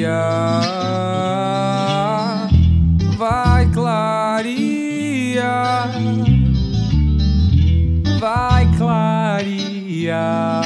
clarear, vai clarear, vai clarear,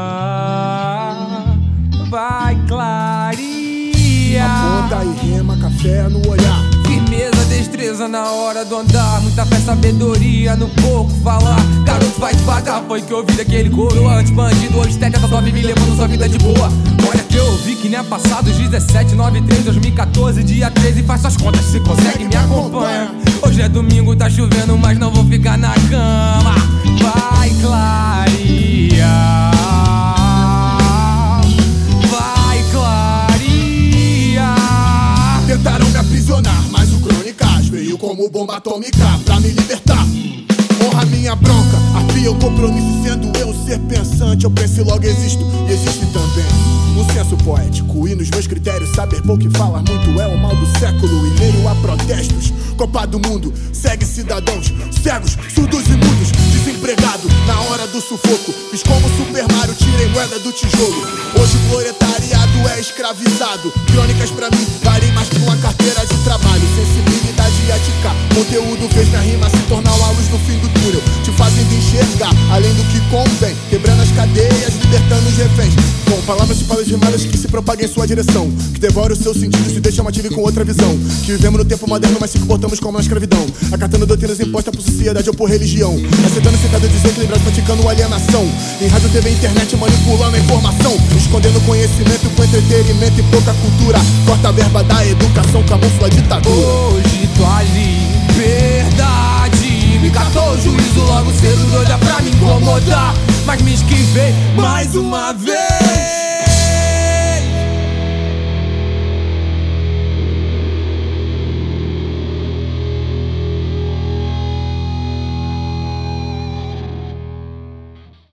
vai clarear. Aponta e rema, café no olhar. Firmeza, destreza na hora do andar, muita fé, sabedoria no pouco falar. Garoto, vai devagar, foi que eu ouvi daquele coro. Antes bandido, hoje técnica, só vive levando sua vida de boa. Olha que eu ouvi que nem é passado os 17, 9, 3, 2014, dia 13. Faz suas contas, se consegue me acompanha. Hoje é domingo, tá chovendo, mas não vou ficar na cama. Vai clarear, vai clarear. Tentaram me aprisionar, mas o Crônicas veio como bomba atômica pra me libertar. Honra minha bronca, arpia o compromisso. Sendo eu um ser pensante, eu penso e logo existo, e existe também um senso poético. E nos meus critérios, saber pouco e falar muito é o mal do século. Em meio a protestos, Copa do Mundo segue cidadãos cegos, surdos e mudos. Desempregado na hora do sufoco, fiz como Super Mario, tirei moeda do tijolo. Hoje o proletariado é escravizado. Crônicas pra mim valem mais que uma carteira de trabalho. Sensibilidade ética, conteúdo fez minha rima se tornar uma luz no fim do túnel, te fazendo enxergar além do que convém, quebrando as cadeias, libertando os reféns. Com palavras e palavras rimadas que se propagam em sua direção, que devora os seus sentidos e deixa chamativa com outra visão. Que vivemos no tempo moderno, mas se comportamos como na escravidão, acatando doutrinas impostas por sociedade ou por religião, aceitando citado desequilibrado, praticando alienação. Em rádio, TV e internet, manipulando a informação, escondendo conhecimento com entretenimento e pouca cultura. Corta a verba da educação, camufla a ditadura. Hoje tua liberdade me catou o juízo logo cedo, doida pra me incomodar, mas me esquivei mais uma vez.